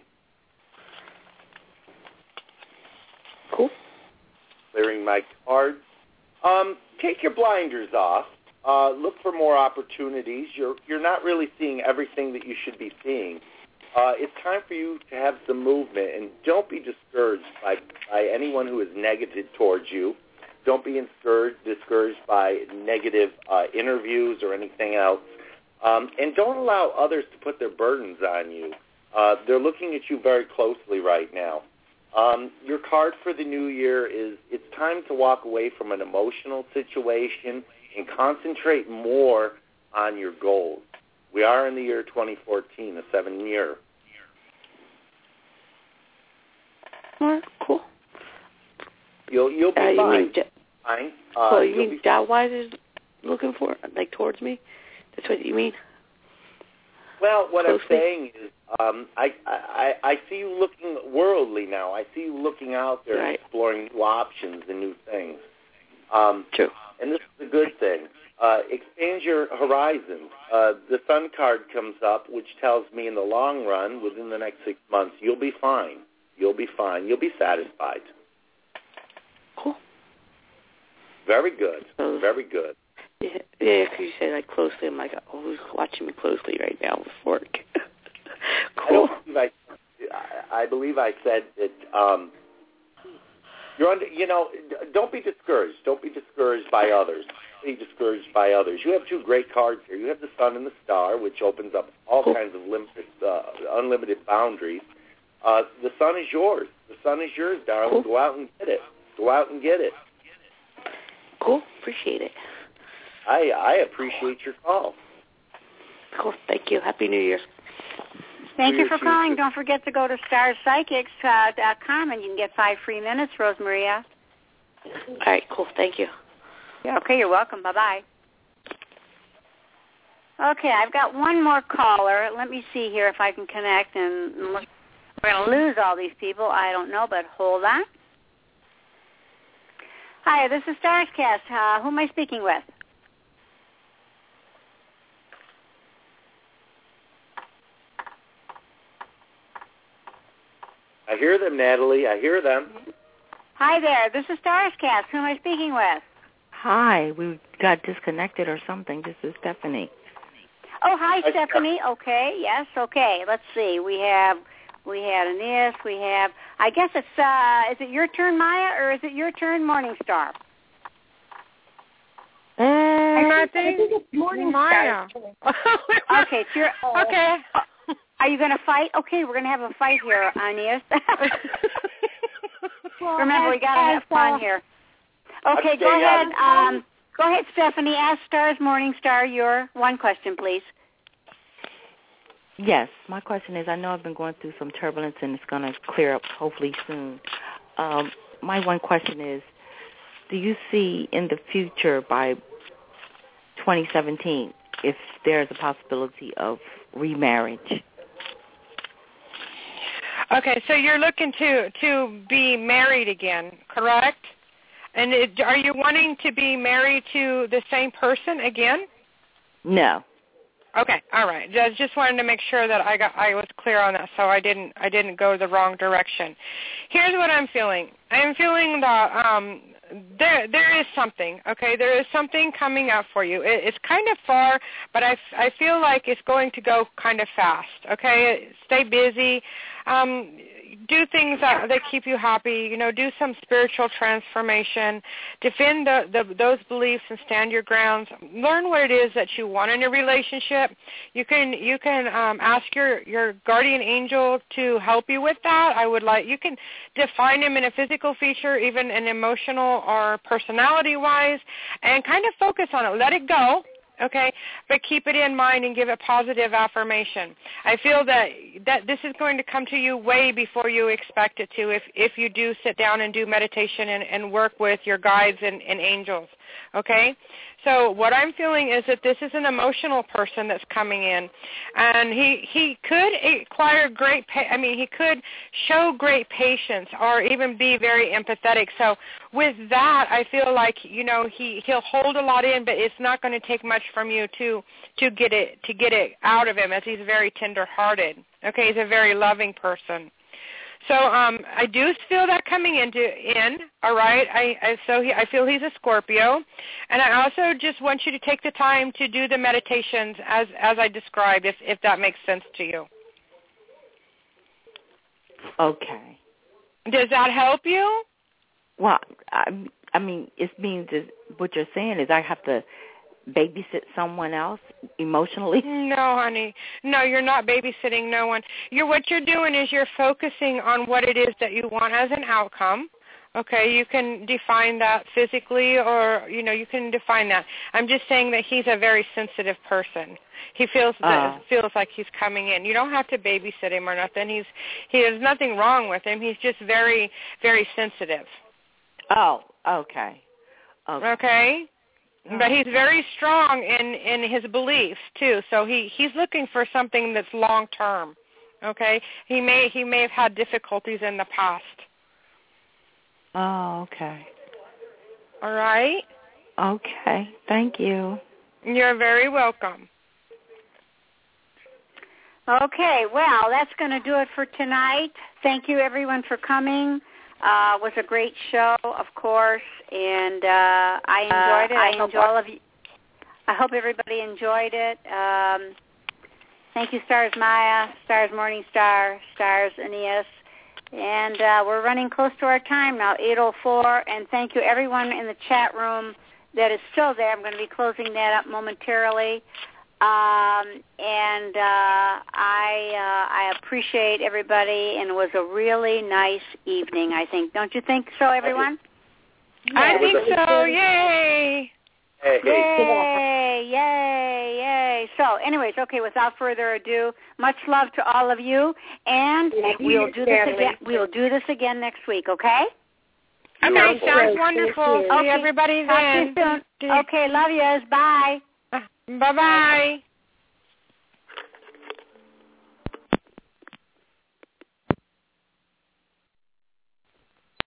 Cool. Clearing my cards. Take your blinders off. Look for more opportunities. You're not really seeing everything that you should be seeing. It's time for you to have some movement, and don't be discouraged by anyone who is negative towards you. Don't be discouraged by negative interviews or anything else. And don't allow others to put their burdens on you. They're looking at you very closely right now. Your card for the new year is it's time to walk away from an emotional situation and concentrate more on your goals. We are in the year 2014, a 7-year. All right, cool. You'll be fine. Fine. So you mean job-wise is looking for, like, towards me? That's what you mean? Well, what I'm saying is I see you looking worldly now. I see you looking out there exploring new options and new things. True. And this is a good thing. Expand your horizons. The Sun card comes up, which tells me in the long run, within the next 6 months, you'll be fine. You'll be fine. You'll be satisfied. Cool. Very good. Very good. Yeah, because you said, like, closely. I'm like, oh, who's watching me closely right now with work? Cool. I believe I said that don't be discouraged. Don't be discouraged by others. Be discouraged by others. You have two great cards here. You have the Sun and the Star, which opens up all kinds of unlimited boundaries. The Sun is yours. The Sun is yours, darling. Cool. Go out and get it. Go out and get it. Cool. Appreciate it. I appreciate your call. cool. Thank you. Happy New Year. Thank you for calling. Don't forget to go to starspsychics.com and you can get 5 free minutes, Rosemaria. All right, cool. Thank you. Yeah, okay, you're welcome. Bye-bye. Okay, I've got one more caller. Let me see here if I can connect. And we're going to lose all these people. I don't know, but hold on. Hi, this is Starscast. Who am I speaking with? I hear them, Natalie. I hear them. Hi there. This is Starscast. Who am I speaking with? Hi. We got disconnected or something. This is Stephanie. Oh, hi, Stephanie. Okay. Yes. Okay. Let's see. We had Aeneas. We have. I guess it's. Is it your turn, Maya, or is it your turn, Morningstar? I think it's Maya. Okay. It's your. Okay. Are you going to fight? Okay, we're going to have a fight here, Aeneas. Well, Remember, we got to have fun here. Okay, go ahead. Go ahead, Stephanie. Ask Stars Morningstar your one question, please. Yes, my question is, I know I've been going through some turbulence and it's going to clear up hopefully soon. My one question is, do you see in the future by 2017 if there's a possibility of remarriage? Okay, so you're looking to be married again, correct? And are you wanting to be married to the same person again? No. Okay, all right. Just wanted to make sure that I was clear on that, so I didn't go the wrong direction. Here's what I'm feeling. I'm feeling that there is something. Okay, there is something coming up for you. It's kind of far, but I feel like it's going to go kind of fast. Okay, stay busy. Do things that keep you happy. You know, do some spiritual transformation. Defend those beliefs and stand your grounds. Learn what it is that you want in a relationship. You can ask your guardian angel to help you with that. You can define him in a physical feature, even an emotional or personality-wise, and kind of focus on it. Let it go. Okay, but keep it in mind and give it positive affirmation. I feel that this is going to come to you way before you expect it to if you do sit down and do meditation and work with your guides and angels. Okay, so what I'm feeling is that this is an emotional person that's coming in, and he could acquire he could show great patience or even be very empathetic. So with that, I feel like, you know, he'll hold a lot in, but it's not going to take much from you to get it out of him, as he's very tender-hearted. Okay, he's a very loving person. So I do feel that coming in. All right. I feel he's a Scorpio, and I also just want you to take the time to do the meditations as I described, if that makes sense to you. Okay. Does that help you? Well, I mean, it means what you're saying is I have to babysit someone else emotionally? No, honey. No, you're not babysitting no one. What you're doing is you're focusing on what it is that you want as an outcome. Okay, you can define that physically, or, you know, you can define that. I'm just saying that he's a very sensitive person. He feels like he's coming in. You don't have to babysit him or nothing. There's nothing wrong with him. He's just very, very sensitive. Oh, okay. Okay? But he's very strong in his beliefs too. So he's looking for something that's long term. Okay? He may have had difficulties in the past. Oh, okay. All right? Okay. Thank you. You're very welcome. Okay, well, that's going to do it for tonight. Thank you, everyone, for coming. It was a great show, of course, and I enjoyed it. I hope everybody enjoyed it. Thank you, Stars Maya, Stars Morningstar, Stars Aeneas. And we're running close to our time now, 8:04. And thank you, everyone in the chat room that is still there. I'm going to be closing that up momentarily. I appreciate everybody, and it was a really nice evening, I think. Don't you think so, everyone? I think so. Yay! Yay, yay, yay. So, anyways, okay, without further ado, much love to all of you, and we'll do this again. We'll do this again next week, okay? Okay, sounds wonderful. See everybody then. Talk to you soon. Okay, love yous. Bye. Bye-bye.